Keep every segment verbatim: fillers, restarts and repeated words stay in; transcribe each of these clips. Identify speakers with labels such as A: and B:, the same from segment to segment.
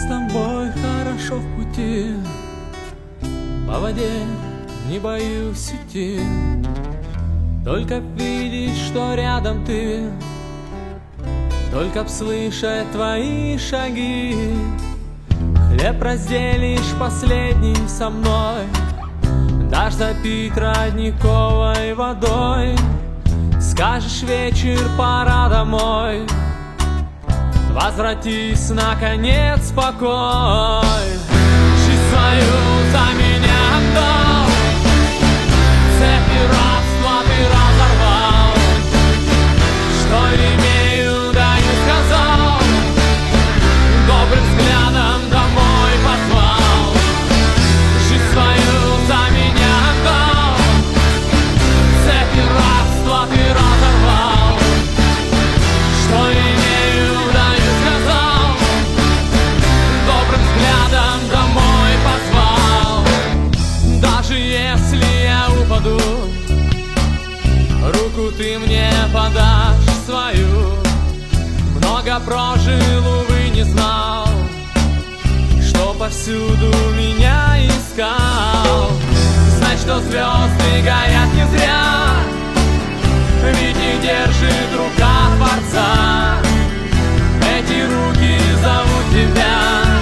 A: с тобой хорошо в пути, по воде не боюсь идти. Только видеть, что рядом ты, только б слышать твои шаги. Хлеб разделишь последний со мной, дашь запить родниковой водой. Скажешь: вечер, пора домой, возвратись, наконец, покой. Жизнь свою за меня отдал, цепи рабства ты разорвал. Что имею, да не сказал, добрым взглядом домой позвал. Жизнь свою за меня отдал, цепи рабства ты разорвал. Что имею, да не сказал, добрым взглядом домой позвал. Даже если я упаду, руку ты мне подашь свою. Много прожил, увы, не знал, что повсюду меня искал. Знать, что звезды горят не зря, ведь их держит рука Творца. Эти руки зовут тебя,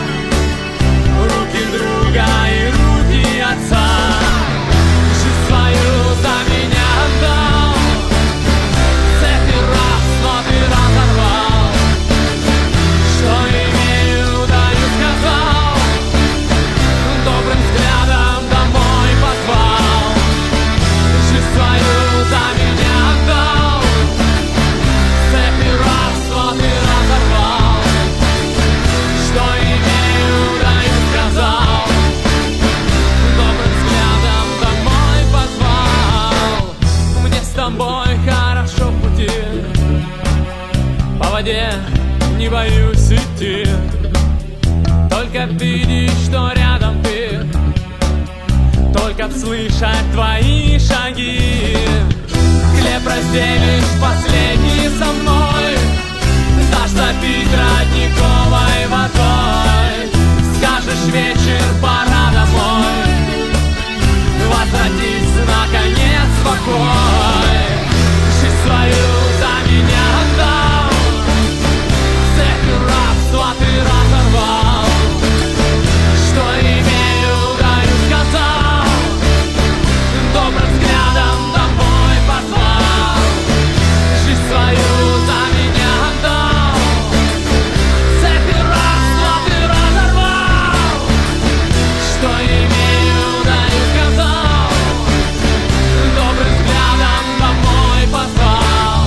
A: руки друга и руки отца. Жизнь свою за меня отдал, цепи рабства ты разорвал. Что имею, да не сказал, добрым взглядом домой позвал. Жизнь свою за меня отдал, цепи рабства ты разорвал. Что имею, да не сказал, добрым взглядом домой позвал. Мне с тобой хорошо в пути, по воде не боюсь идти. Только видеть, что рядом ты, только б слышать твои шаги. Хлеб разделишь последний со мной, дашь запить родниковой водой. Скажешь: вечер, пора домой, возвратись, наконец, покой. Жизнь свою за меня отдал, цепи рабства ты разорвал. Что имею, да не сказал, добрым взглядом домой позвал. Жизнь свою за меня отдал, цепи рабства ты разорвал. Что имею, да не сказал, добрым взглядом домой позвал.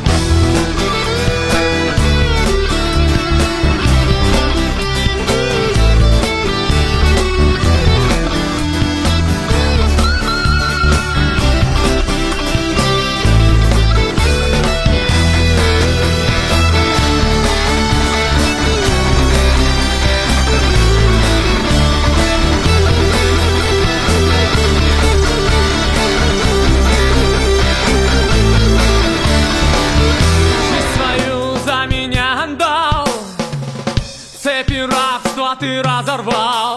A: Жизнь свою за меня отдал, цепи рабства ты разорвал.